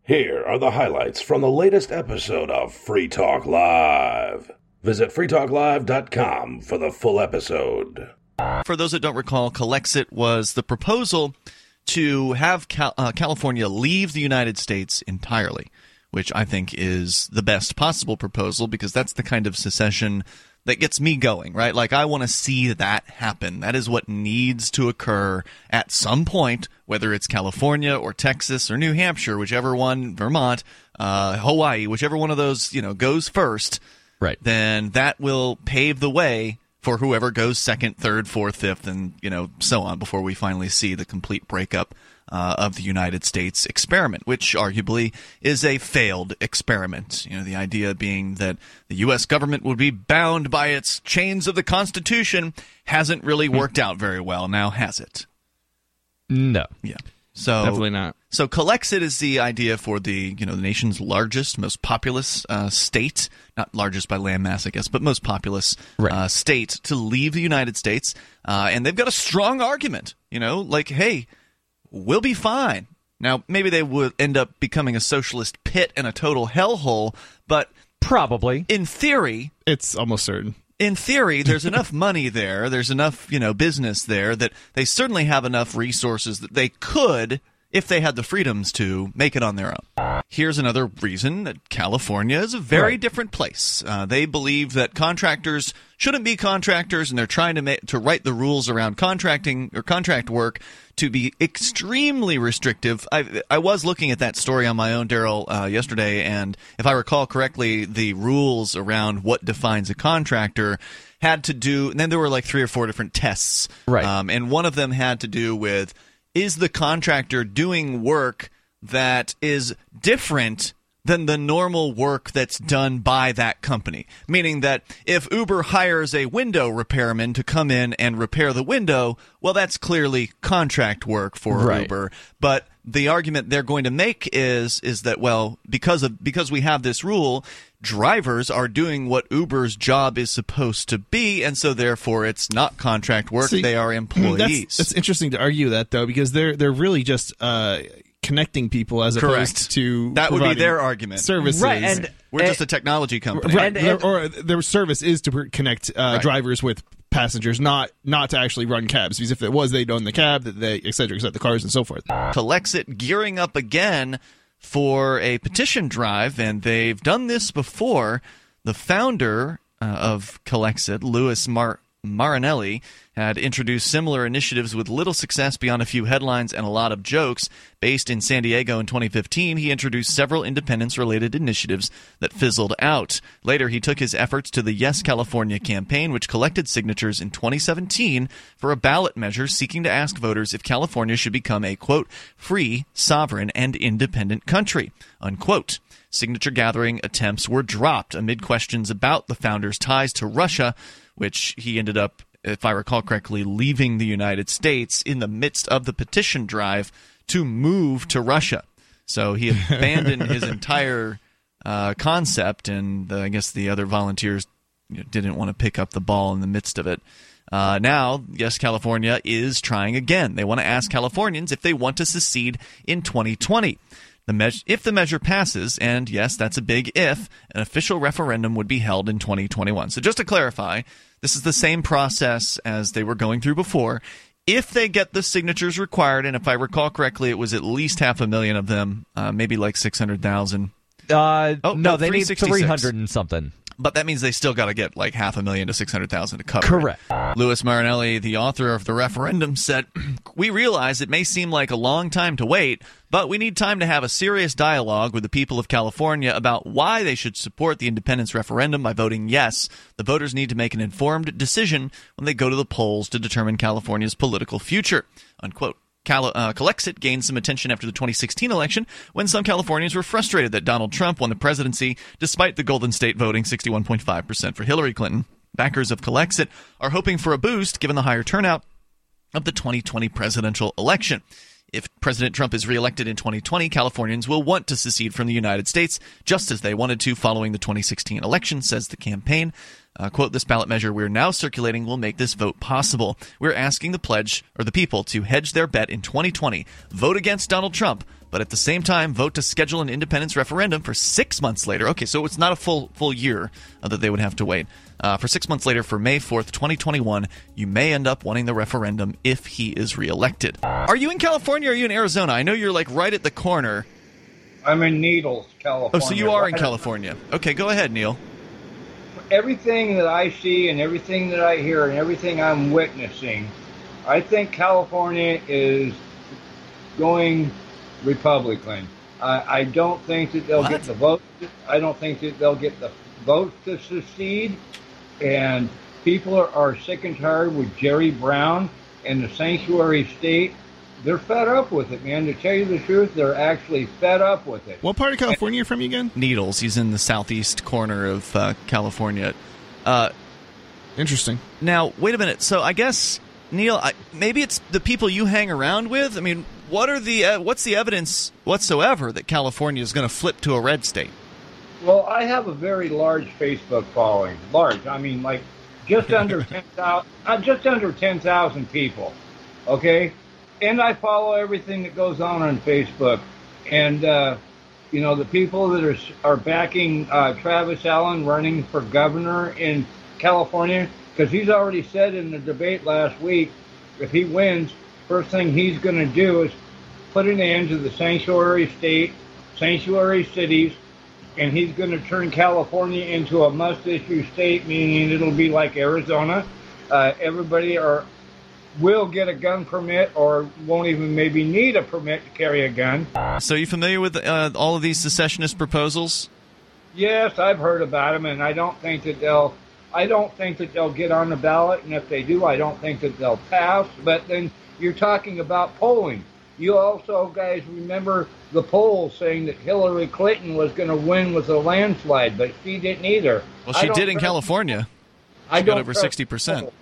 Here are the highlights from the latest episode of Free Talk Live. Visit freetalklive.com for the full episode. For those that don't recall, Calexit was the proposal to have California leave the United States entirely, which I think is the best possible proposal because that's the kind of secession that gets me going, right? Like, I want to see that happen. That is what needs to occur at some point, whether it's California or Texas or New Hampshire, whichever one, Vermont, Hawaii, whichever one of those, goes first. Right. Then that will pave the way for whoever goes second, third, fourth, fifth, and, so on before we finally see the complete breakup of the United States experiment, which arguably is a failed experiment. The idea being that the U.S. government would be bound by its chains of the Constitution hasn't really worked out very well now, has it? No. Yeah. So definitely not. So Calexit is the idea for the the nation's largest, most populous state, not largest by land mass, I guess, but most populous state to leave the United States, and they've got a strong argument. Like, hey, we'll be fine. Now, maybe they would end up becoming a socialist pit and a total hellhole, but probably in theory, it's almost certain. In theory, there's enough money there, there's enough, business there that they certainly have enough resources that they could, if they had the freedoms to, make it on their own. Here's another reason that California is a very different place. They believe that contractors shouldn't be contractors, and they're trying to write the rules around contracting or contract work to be extremely restrictive. I was looking at that story on my own, Daryl, yesterday, and if I recall correctly, the rules around what defines a contractor had to do, and then there were like 3 or 4 different tests. Right. And one of them had to do with, is the contractor doing work that is different than the normal work that's done by that company? Meaning that if Uber hires a window repairman to come in and repair the window, well, that's clearly contract work for Uber. But the argument they're going to make is that, well, because we have this rule, drivers are doing what Uber's job is supposed to be, and so therefore it's not contract work. They are employees. That's interesting to argue that, though, because they're really just connecting people as opposed to that would be their argument. Services, right? And we're just a technology company, right? Or their service is to connect drivers with passengers, not to actually run cabs. Because if it was, they'd own the cab, et cetera, the cars, and so forth. Calexit gearing up again for a petition drive, and they've done this before. The founder of Calexit, Louis Marinelli, had introduced similar initiatives with little success beyond a few headlines and a lot of jokes. Based in San Diego in 2015, he introduced several independence-related initiatives that fizzled out. Later, he took his efforts to the Yes California campaign, which collected signatures in 2017 for a ballot measure seeking to ask voters if California should become a, quote, free, sovereign, and independent country, unquote. Signature gathering attempts were dropped amid questions about the founder's ties to Russia, which he ended up, if I recall correctly, leaving the United States in the midst of the petition drive to move to Russia. So he abandoned his entire concept, and I guess the other volunteers didn't want to pick up the ball in the midst of it. Now, Yes California is trying again. They want to ask Californians if they want to secede in 2020. If the measure passes, and yes, that's a big if, an official referendum would be held in 2021. So just to clarify, this is the same process as they were going through before. If they get the signatures required, and if I recall correctly, it was at least 500,000 of them, maybe like 600,000. No, they need 300 and something. But that means they still got to get like 500,000 to 600,000 to cover Correct. it. Louis Marinelli, the author of the referendum, said, "We realize it may seem like a long time to wait, but we need time to have a serious dialogue with the people of California about why they should support the independence referendum by voting yes. The voters need to make an informed decision when they go to the polls to determine California's political future," unquote. Calexit gained some attention after the 2016 election when some Californians were frustrated that Donald Trump won the presidency despite the Golden State voting 61.5% for Hillary Clinton. Backers of Calexit are hoping for a boost given the higher turnout of the 2020 presidential election. If President Trump is reelected in 2020, Californians will want to secede from the United States, just as they wanted to following the 2016 election, says the campaign. quote, "This ballot measure we're now circulating will make this vote possible. We're asking the people to hedge their bet in 2020, vote against Donald Trump, but at the same time vote to schedule an independence referendum for 6 months later." Okay, so it's not a full year that they would have to wait. For 6 months later, for May 4th, 2021, you may end up wanting the referendum if he is reelected. Are you in California or are you in Arizona? I know you're like right at the corner. I'm in Needles, California. Oh, so you are in California. Okay, go ahead, Neil. Everything that I see and everything that I hear and everything I'm witnessing, I think California is going Republican. I don't think that they'll get the vote. I don't think that they'll get the votes to secede. And people are sick and tired with Jerry Brown and the sanctuary state. They're fed up with it, man. To tell you the truth, they're actually fed up with it. What part of California are you from again? Needles. He's in the southeast corner of California. Interesting. Now, wait a minute. So I guess, Neil, maybe it's the people you hang around with? I mean, what's the evidence whatsoever that California is going to flip to a red state? Well, I have a very large Facebook following. Large. I mean, like just under 10,000 people. Okay? And I follow everything that goes on Facebook. And, the people that are backing Travis Allen running for governor in California, because he's already said in the debate last week, if he wins, first thing he's going to do is put an end to the sanctuary cities, and he's going to turn California into a must-issue state, meaning it'll be like Arizona. Everybody will get a gun permit or won't even maybe need a permit to carry a gun. So you familiar with all of these secessionist proposals? Yes, I've heard about them, and I don't think that they'll get on the ballot, and if they do, I don't think that they'll pass. But then you're talking about polling. You also, guys, remember the polls saying that Hillary Clinton was going to win with a landslide, but she didn't either. Well, she did in California. She got over 60%.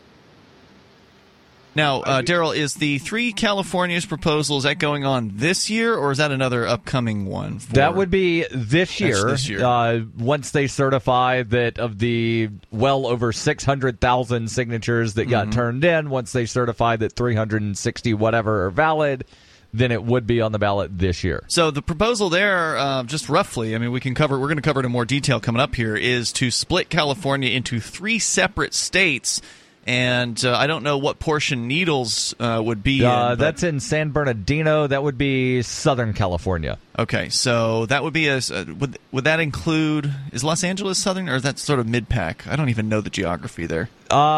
Now, Daryl, is the Three Californias proposal, is that going on this year, or is that another upcoming one? That would be this year. Once they certify that of the well over 600,000 signatures that got turned in, once they certify that 360 whatever are valid, then it would be on the ballot this year. So the proposal there, just roughly, I mean, we're going to cover it in more detail coming up here, is to split California into 3 separate states. And I don't know what portion Needles would be in. That's in San Bernardino. That would be Southern California. Okay, so that would be would that include, is Los Angeles Southern, or is that sort of mid-pack? I don't even know the geography there.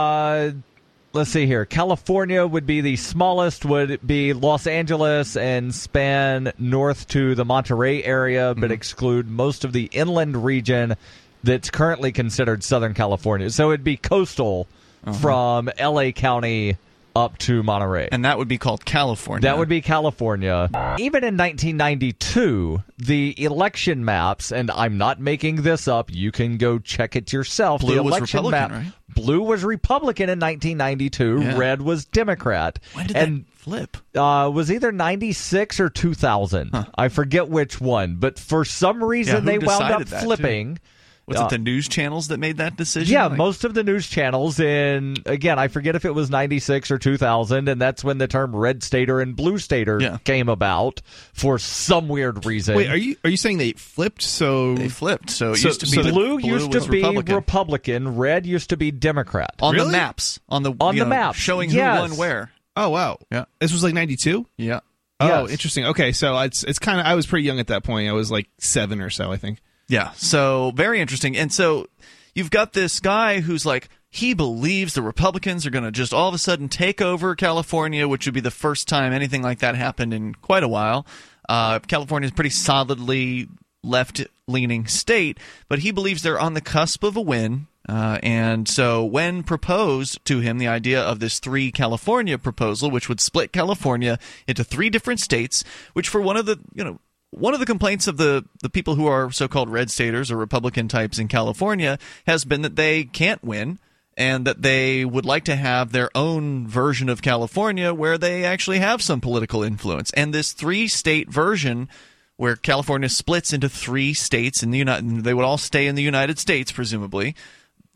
Let's see here. California would be the smallest, would be Los Angeles and span north to the Monterey area, but exclude most of the inland region that's currently considered Southern California. So it'd be coastal from L.A. County up to Monterey. And that would be called California. That would be California. Even in 1992, the election maps, and I'm not making this up, you can go check it yourself. Blue the was election Republican, map, right? Blue was Republican in 1992. Yeah. Red was Democrat. When did that flip? Was either 96 or 2000. Huh. I forget which one. But for some reason, they wound up flipping. Was it the news channels that made that decision? Yeah, most of the news channels. And again, I forget if it was 96 or 2000, and that's when the term red stater and blue stater came about for some weird reason. Wait, are you saying they flipped? They flipped. So it used to be blue used to be Republican. Red used to be Democrat. On the maps, on the map, showing who won where. Oh wow, yeah. This was like 92. Yeah. Oh, interesting. Okay, so it's kind of, I was pretty young at that point. I was like 7 or so, I think. Yeah, so very interesting. And so you've got this guy who's like, he believes the Republicans are going to just all of a sudden take over California, which would be the first time anything like that happened in quite a while. California is a pretty solidly left-leaning state, but he believes they're on the cusp of a win. And so when proposed to him the idea of this 3 California proposal, which would split California into 3 different states, which for one of the complaints of the people who are so-called red staters or Republican types in California has been that they can't win and that they would like to have their own version of California where they actually have some political influence. And this 3-state version where California splits into 3 states in the they would all stay in the United States, presumably.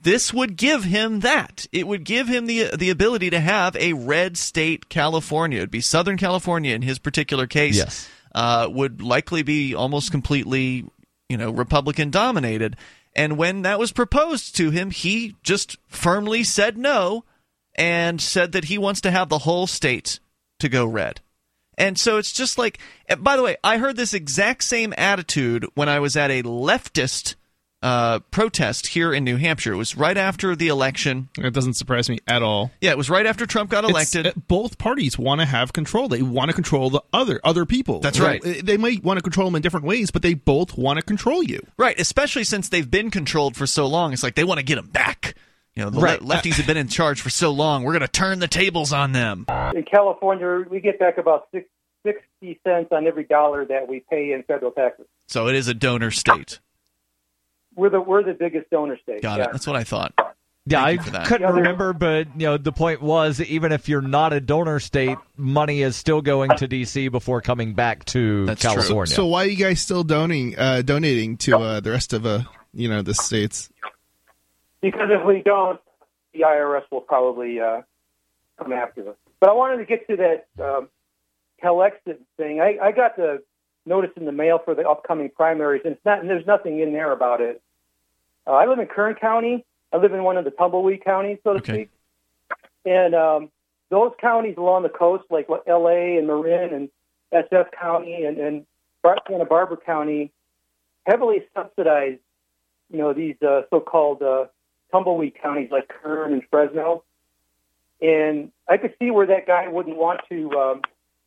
this would give him that. It would give him the ability to have a red state California. It would be Southern California in his particular case. Yes. Would likely be almost completely, Republican dominated. And when that was proposed to him, he just firmly said no and said that he wants to have the whole state to go red. And so it's just like, by the way, I heard this exact same attitude when I was at a leftist protest here in New Hampshire. It was right after the election. It doesn't surprise me at all. Yeah, it was right after Trump got elected. Both parties want to have control. They want to control the other people. That's right. They might want to control them in different ways, but they both want to control you. Right, especially since they've been controlled for so long. It's like they want to get them back. The lefties have been in charge for so long. We're going to turn the tables on them. In California, we get back about 60 cents on every dollar that we pay in federal taxes. So it is a donor state. We're the biggest donor state. Got it. That's what I thought. Yeah, I for that. couldn't remember, but the point was, even if you're not a donor state, money is still going to D.C. before coming back to California. So why are you guys still donating to the rest of the states? Because if we don't, the IRS will probably come after us. But I wanted to get to that Calexit thing. I got the notice in the mail for the upcoming primaries, and there's nothing in there about it. I live in Kern County. I live in one of the tumbleweed counties, so to speak. And those counties along the coast, like L.A. and Marin and SF County and Santa Barbara County, heavily subsidize, these so-called tumbleweed counties like Kern and Fresno. And I could see where that guy wouldn't want to,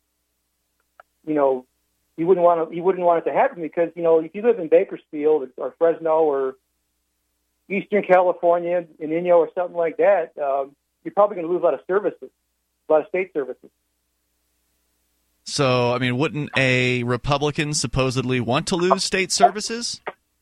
he wouldn't want it to happen because, if you live in Bakersfield or Fresno or Eastern California, in Inyo or something like that, you're probably going to lose a lot of services, a lot of state services. So, wouldn't a Republican supposedly want to lose state services?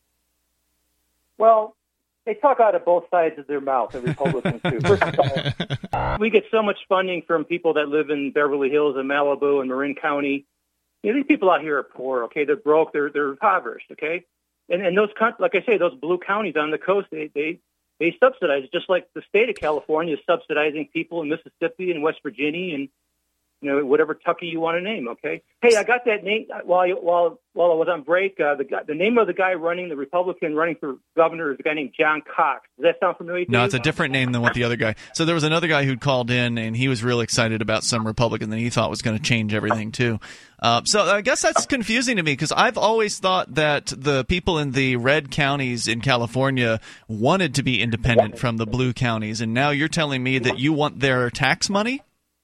Well, they talk out of both sides of their mouth, the Republicans do. First of all, we get so much funding from people that live in Beverly Hills and Malibu and Marin County. These people out here are poor, okay? They're broke, they're impoverished, okay? And those, like I say, those blue counties on the coast, they subsidize, just like the state of California is subsidizing people in Mississippi and West Virginia and whatever Tucky you want to name, okay? Hey, I got that name while I was on break. The name of the guy the Republican running for governor is a guy named John Cox. Does that sound familiar to you? No, it's a different name than what the other guy. So there was another guy who'd called in, and he was real excited about some Republican that he thought was going to change everything, too. So I guess that's confusing to me because I've always thought that the people in the red counties in California wanted to be independent from the blue counties, and now you're telling me that you want their tax money?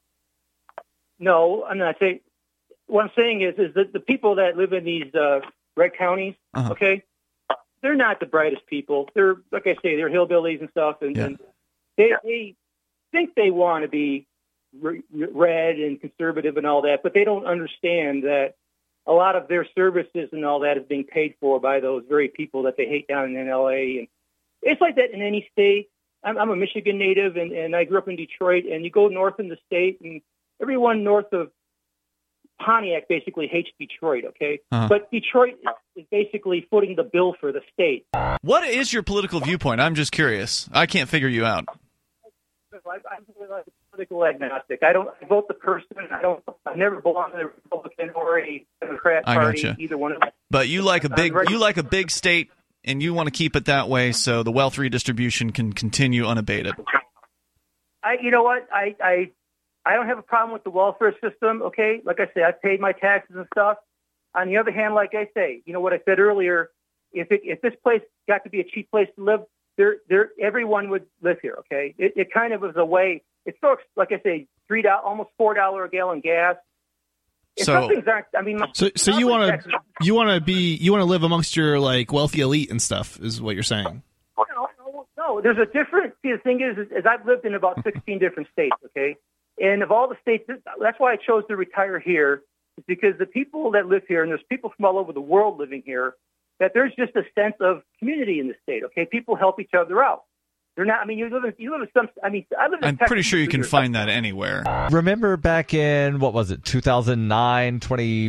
No, I'm not saying. What I'm saying is that the people that live in these red counties, okay, they're not the brightest people. They're, like I say, they're hillbillies and stuff, and they think they want to be red and conservative and all that, but they don't understand that a lot of their services and all that is being paid for by those very people that they hate down in L.A. And it's like that in any state. I'm a Michigan native, and I grew up in Detroit, and you go north in the state, and everyone north of Pontiac basically hates Detroit, okay? But Detroit is basically footing the bill for the state. What is your political viewpoint? I'm just curious. I can't figure you out. I'm a political agnostic. I vote the person. I never belong to the Republican or a Democrat party, either one of them. But you like a big state, and you want to keep it that way so the wealth redistribution can continue unabated. You know what? I don't have a problem with the welfare system, okay? Like I say, I paid my taxes and stuff. On the other hand, like I say, what I said earlier, if this place got to be a cheap place to live, everyone would live here, okay? It kind of was a way. It's so, like I say, almost $4 a gallon gas. So you want to live amongst your wealthy elite and stuff is what you're saying. No, there's a different. See, the thing is I've lived in about 16 different states, okay? And of all the states, that's why I chose to retire here, is because the people that live here, and there's people from all over the world living here, that there's just a sense of community in the state, okay? People help each other out. They're not, you live in some, I live in I'm pretty sure you can find that anywhere. Remember back in, 2009,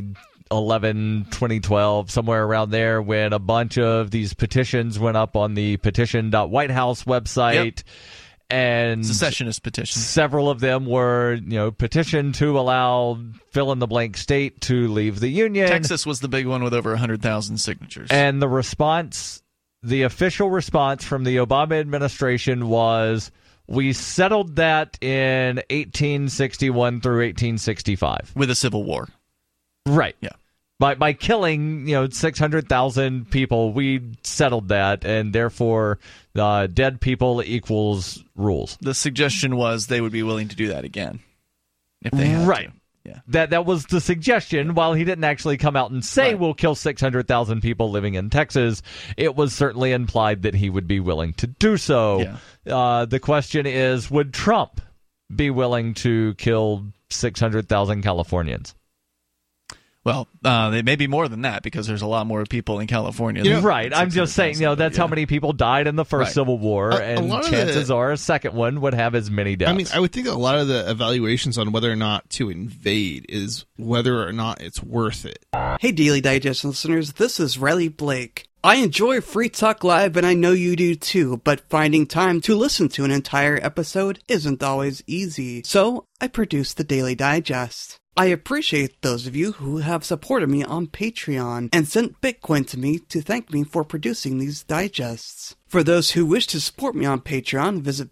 2011, 2012, somewhere around there, when a bunch of these petitions went up on the petition.whitehouse website. Yep. And secessionist petitions. Several of them were, petition to allow fill-in-the-blank state to leave the Union. Texas was the big one with over 100,000 signatures. And the response, the official response from the Obama administration was, we settled that in 1861 through 1865. With a civil war. Right. Yeah. By killing, 600,000 people, we settled that, and therefore dead people equals rules. The suggestion was they would be willing to do that again if they had right. to. Yeah. That was the suggestion. While he didn't actually come out and say we'll kill 600,000 people living in Texas, it was certainly implied that he would be willing to do so. Yeah. The question is, would Trump be willing to kill 600,000 Californians? Well, they may be more than that because there's a lot more people in California. Right. I'm just saying, that's how many people died in the first Civil War, and chances are a second one would have as many deaths. I mean, I would think a lot of the evaluations on whether or not to invade is whether or not it's worth it. Hey, Daily Digest listeners, this is Riley Blake. I enjoy Free Talk Live, and I know you do too, but finding time to listen to an entire episode isn't always easy. So, I produce the Daily Digest. I appreciate those of you who have supported me on Patreon and sent Bitcoin to me to thank me for producing these digests. For those who wish to support me on Patreon, visit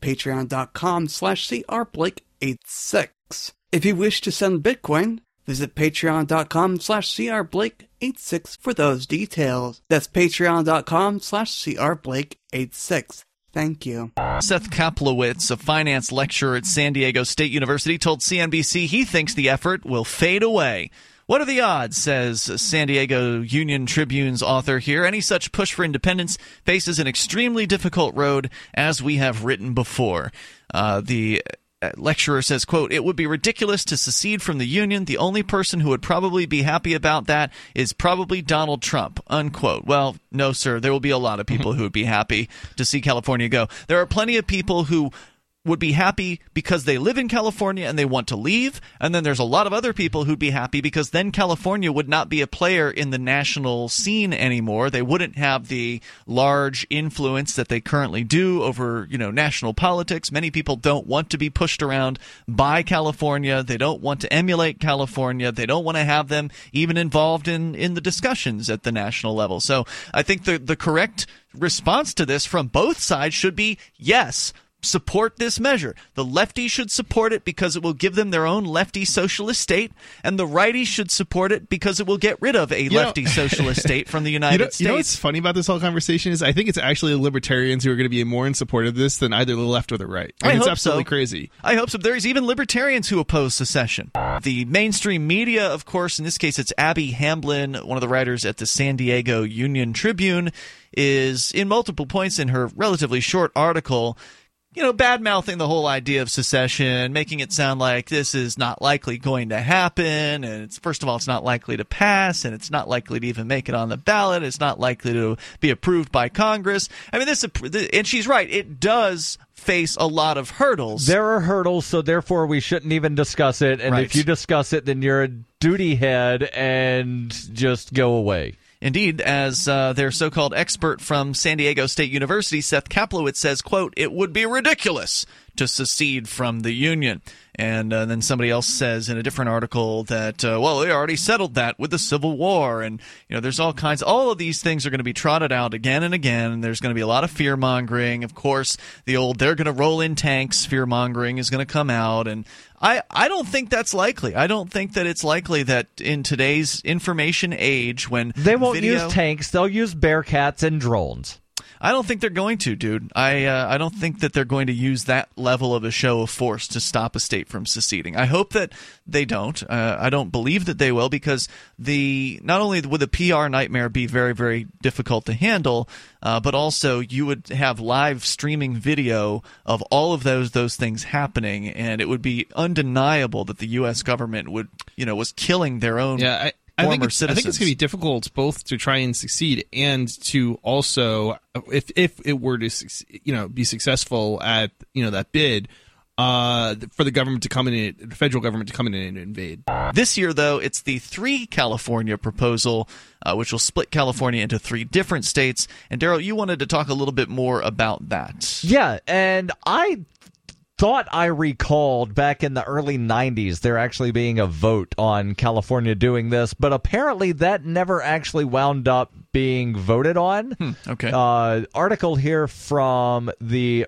patreon.com/crblake86. If you wish to send Bitcoin, visit patreon.com/crblake86 for those details. That's patreon.com/crblake86. Thank you. Seth Kaplowitz, a finance lecturer at San Diego State University, told CNBC he thinks the effort will fade away. What are the odds, says San Diego Union Tribune's author here. Any such push for independence faces an extremely difficult road, as we have written before. The lecturer says, quote, it would be ridiculous to secede from the Union. The only person who would probably be happy about that is probably Donald Trump, unquote. Well, no, sir. There will be a lot of people who would be happy to see California go. There are plenty of people who would be happy because they live in California and they want to leave, and then there's a lot of other people who'd be happy because then California would not be a player in the national scene anymore. They wouldn't have the large influence that they currently do over, national politics. Many people don't want to be pushed around by California. They don't want to emulate California. They don't want to have them even involved in the discussions at the national level. So I think the correct response to this from both sides should be yes. Support this measure. The lefties should support it because it will give them their own lefty socialist state, and the righties should support it because it will get rid of a lefty socialist state from the United States. You know what's funny about this whole conversation is I think it's actually the libertarians who are going to be more in support of this than either the left or the right. I it's hope absolutely so. crazy. I hope so. There's even libertarians who oppose secession. The mainstream media, of course, in this case it's Abby Hamblin, one of the writers at the San Diego Union Tribune, is in multiple points in her relatively short article bad-mouthing the whole idea of secession, making it sound like this is not likely going to happen, and first of all, it's not likely to pass, and it's not likely to even make it on the ballot, it's not likely to be approved by Congress. I mean, and she's right, it does face a lot of hurdles. There are hurdles, so therefore we shouldn't even discuss it, and if you discuss it, then you're a duty head, and just go away. Indeed, as their so-called expert from San Diego State University, Seth Kaplowitz, says, quote, it would be ridiculous to secede from the Union. And then somebody else says in a different article that, they already settled that with the Civil War. And, there's all of these things are going to be trotted out again and again. And there's going to be a lot of fear-mongering. Of course, the old they're going to roll in tanks fear-mongering is going to come out. And I don't think that's likely. I don't think that it's likely that in today's information age when they won't use tanks, they'll use Bearcats and drones. I don't think they're going to, dude. I don't think that they're going to use that level of a show of force to stop a state from seceding. I hope that they don't. I don't believe that they will because not only would the PR nightmare be very, very difficult to handle, but also you would have live streaming video of all of those things happening, and it would be undeniable that the U.S. government was killing their own. I think it's going to be difficult both to try and succeed and to also, if it were to be successful at that bid, for the government to come in, the federal government to come in and invade. This year, though, it's the 3 California proposal, which will split California into 3 different states. And Daryl, you wanted to talk a little bit more about that. Yeah, and I thought I recalled back in the early 90s there actually being a vote on California doing this, but apparently that never actually wound up being voted on. Okay. Article here from the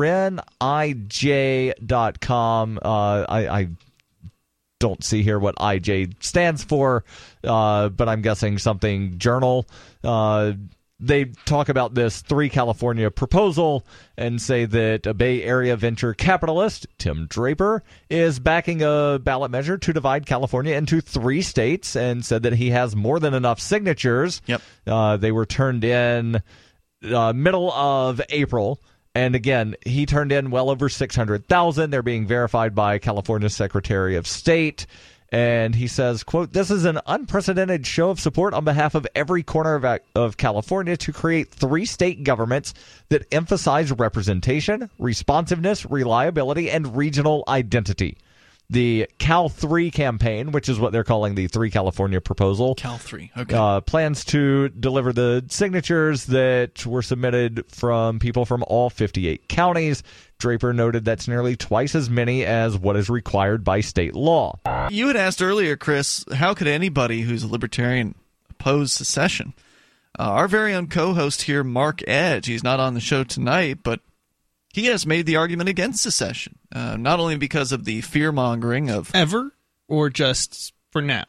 MarinIJ.com. I don't see here what IJ stands for, but I'm guessing something journal. They talk about this 3 California proposal and say that a Bay Area venture capitalist, Tim Draper, is backing a ballot measure to divide California into 3 states and said that he has more than enough signatures. Yep. They were turned in middle of April. And again, he turned in well over 600,000. They're being verified by California's Secretary of State. And he says, quote, "This is an unprecedented show of support on behalf of every corner of California to create 3 state governments that emphasize representation, responsiveness, reliability, and regional identity." The Cal 3 campaign, which is what they're calling the 3 California proposal, Cal 3, okay. Plans to deliver the signatures that were submitted from people from all 58 counties. Draper noted that's nearly twice as many as what is required by state law. You had asked earlier, Chris, how could anybody who's a libertarian oppose secession? Our very own co-host here, Mark Edge, he's not on the show tonight, but he has made the argument against secession, not only because of the fear-mongering of... Ever? Or just for now?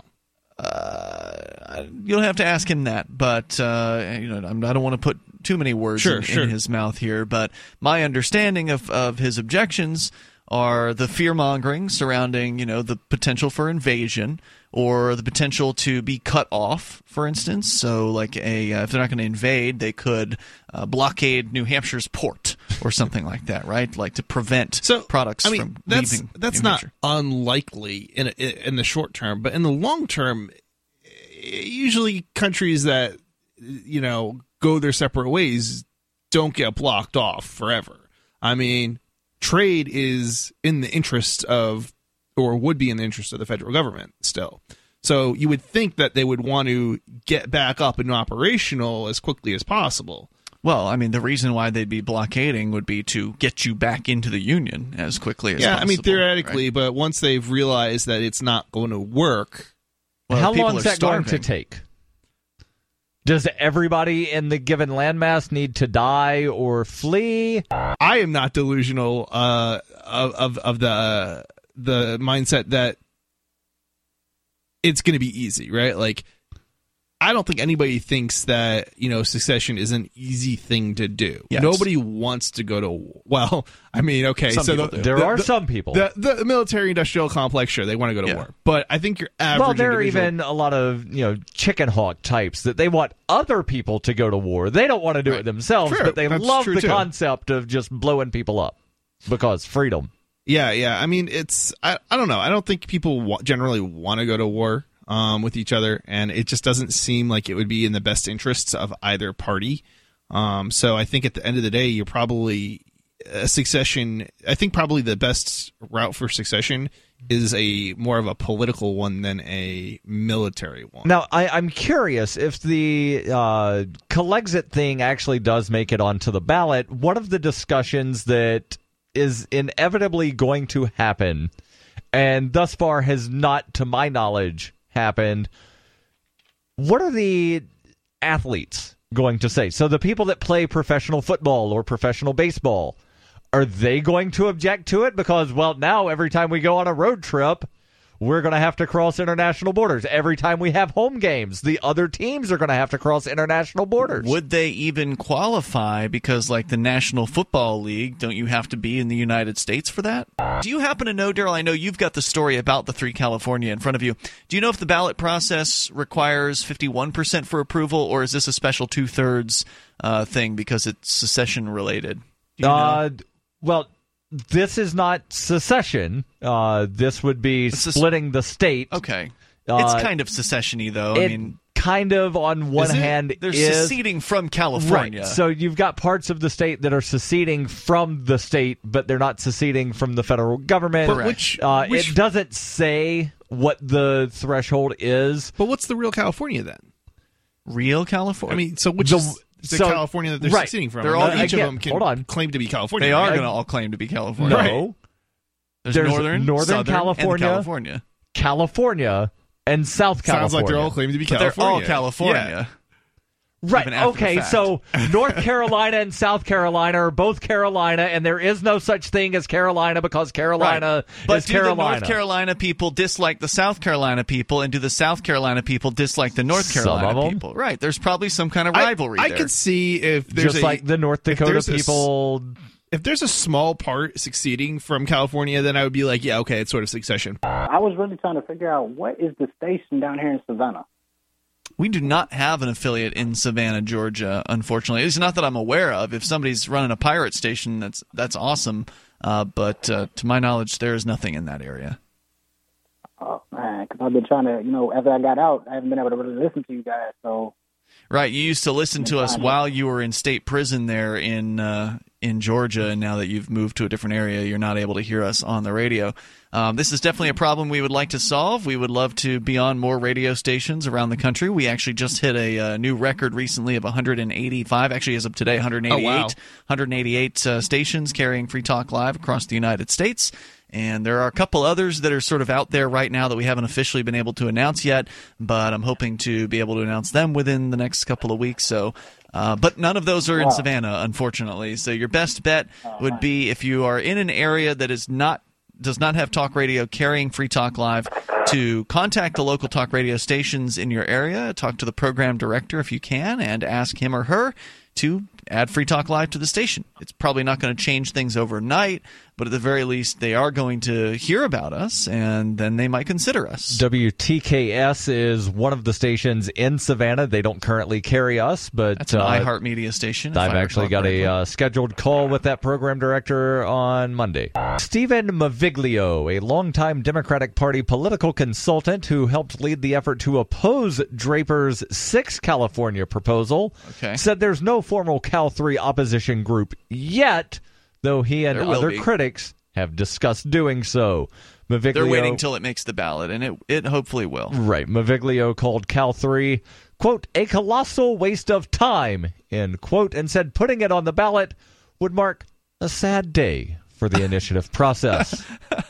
You'll have to ask him that, but I don't want to put too many words in his mouth here, but my understanding of his objections are the fear-mongering surrounding, the potential for invasion or the potential to be cut off, for instance. So, like if they're not going to invade, they could blockade New Hampshire's port or something like that, right? Like to prevent products from leaving. That's New not Hampshire. unlikely in the short term, but in the long term, usually countries that go their separate ways don't get blocked off forever. I mean, trade is in the interest of, or would be in the interest of, the federal government still. So you would think that they would want to get back up and operational as quickly as possible. Well, I mean, the reason why they'd be blockading would be to get you back into the Union as quickly as possible. Yeah, I mean, theoretically, right? But once they've realized that it's not going to work... Well, how long is that going to take? Does everybody in the given landmass need to die or flee? I am not delusional of the mindset that it's going to be easy, right? Like, I don't think anybody thinks that, secession is an easy thing to do. Yes. Nobody wants to go to, well, I mean, okay. Some so people do. There are some people. The military-industrial complex, sure, they want to go to war. But I think your average Well, there are individual, even a lot of, chicken hawk types that they want other people to go to war. They don't want to do it themselves, True. but they That's love true, the too. concept of just blowing people up because freedom. Yeah. I mean, I don't know. I don't think people generally want to go to war with each other, and it just doesn't seem like it would be in the best interests of either party. So I think at the end of the day, you're probably succession. I think probably the best route for succession is a more of a political one than a military one. Now, I'm curious if the Calexit thing actually does make it onto the ballot. One of the discussions that is inevitably going to happen, and thus far has not, to my knowledge, happened. What are the athletes going to say? So the people that play professional football or professional baseball, are they going to object to it? Because, well, now every time we go on a road trip, we're going to have to cross international borders. Every time we have home games, the other teams are going to have to cross international borders. Would they even qualify? Because, like the National Football League, don't you have to be in the United States for that? Do you happen to know, Daryl, I know you've got the story about the 3 California in front of you. Do you know if the ballot process requires 51% for approval, or is this a special 2/3 thing because it's secession-related? Do you know? Well, this is not secession. This would be splitting the state. Okay. It's kind of secession-y, though. I mean, kind of on one hand They're is seceding from California. right. So you've got parts of the state that are seceding from the state, but they're not seceding from the federal government. But which it doesn't say what the threshold is. But what's the real California then? Real California? I mean, so which is the California that they're right. seceding from? They're all- Each again, of them can hold on. claim to be California. they are right? going to all claim to be California. No. There's There's northern Northern Southern, California. and California. California and South California. Sounds like they're all claiming to be But California. they're all California. Right. even after the Okay. fact. So North Carolina and South Carolina are both Carolina, and there is no such thing as Carolina because Carolina But is do Carolina. the North Carolina people dislike the South Carolina people, and do the South Carolina people dislike the North Some Carolina of 'em. people? Right. There's probably some kind of rivalry I there. could see if there's Just like the North Dakota there's a people. if there's a small part succeeding from California, then I would be like, yeah, okay, it's sort of succession. I was really trying to figure out what is the station down here in Savannah. We do not have an affiliate in Savannah, Georgia, unfortunately. It's not that I'm aware of. If somebody's running a pirate station, that's awesome. But to my knowledge, there is nothing in that area. Oh, man, because I've been trying to, after I got out, I haven't been able to really listen to you guys. So Right. You used to listen to us while you were in state prison there in Georgia, and now that you've moved to a different area, you're not able to hear us on the radio. This is definitely a problem we would like to solve. We would love to be on more radio stations around the country. We actually just hit a new record recently of 185, actually as of today, 188, 188 stations carrying Free Talk Live across the United States. And there are a couple others that are sort of out there right now that we haven't officially been able to announce yet, but I'm hoping to be able to announce them within the next couple of weeks. So, but none of those are in Savannah, unfortunately. So your best bet would be, if you are in an area that does not have talk radio carrying Free Talk Live, to contact the local talk radio stations in your area, talk to the program director if you can, and ask him or her to add Free Talk Live to the station. It's probably not going to change things overnight, but at the very least, they are going to hear about us, and then they might consider us. WTKS is one of the stations in Savannah. They don't currently carry us, but That's an iHeartMedia station. I've actually got a scheduled call with that program director on Monday. Stephen Maviglio, a longtime Democratic Party political consultant who helped lead the effort to oppose Draper's 6 California proposal, said there's no formal Cal 3 opposition group yet, though he and other critics have discussed doing so. Maviglio, they're waiting till it makes the ballot, and it hopefully will. Right. Maviglio called Cal 3, quote, a colossal waste of time, end quote, and said putting it on the ballot would mark a sad day for the initiative process.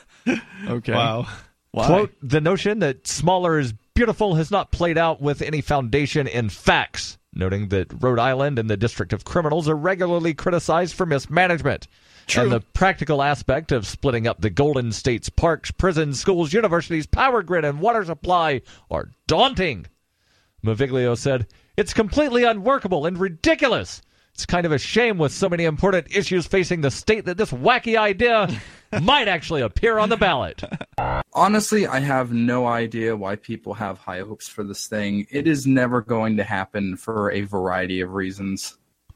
Okay. Wow. Why? Quote, the notion that smaller is beautiful has not played out with any foundation in facts, noting that Rhode Island and the District of Criminals are regularly criticized for mismanagement. True. And the practical aspect of splitting up the Golden State's parks, prisons, schools, universities, power grid, and water supply are daunting. Maviglio said, it's completely unworkable and ridiculous. It's kind of a shame with so many important issues facing the state that this wacky idea might actually appear on the ballot. Honestly, I have no idea why people have high hopes for this thing. It is never going to happen for a variety of reasons.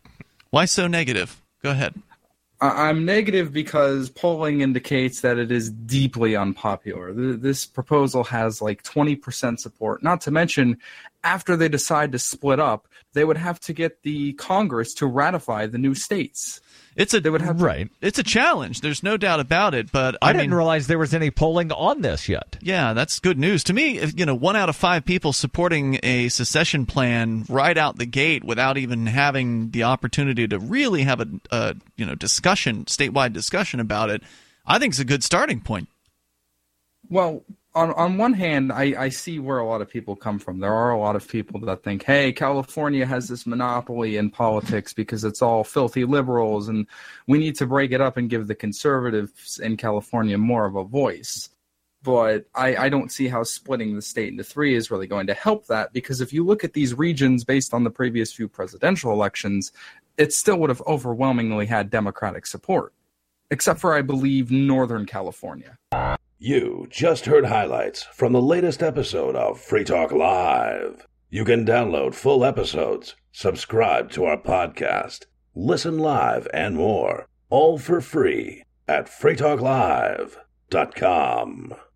Why so negative? Go ahead. I'm negative because polling indicates that it is deeply unpopular. This proposal has like 20% support. Not to mention, after they decide to split up, they would have to get the Congress to ratify the new states. It's a challenge. There's no doubt about it. But I didn't realize there was any polling on this yet. Yeah, that's good news to me. 1 out of 5 people supporting a secession plan right out the gate without even having the opportunity to really have a discussion, statewide discussion about it, I think is a good starting point. Well, on one hand, I see where a lot of people come from. There are a lot of people that think, hey, California has this monopoly in politics because it's all filthy liberals, and we need to break it up and give the conservatives in California more of a voice. But I don't see how splitting the state into 3 is really going to help that, because if you look at these regions based on the previous few presidential elections, it still would have overwhelmingly had Democratic support, except for, I believe, Northern California. You just heard highlights from the latest episode of Free Talk Live. You can download full episodes, subscribe to our podcast, listen live, and more, all for free at freetalklive.com.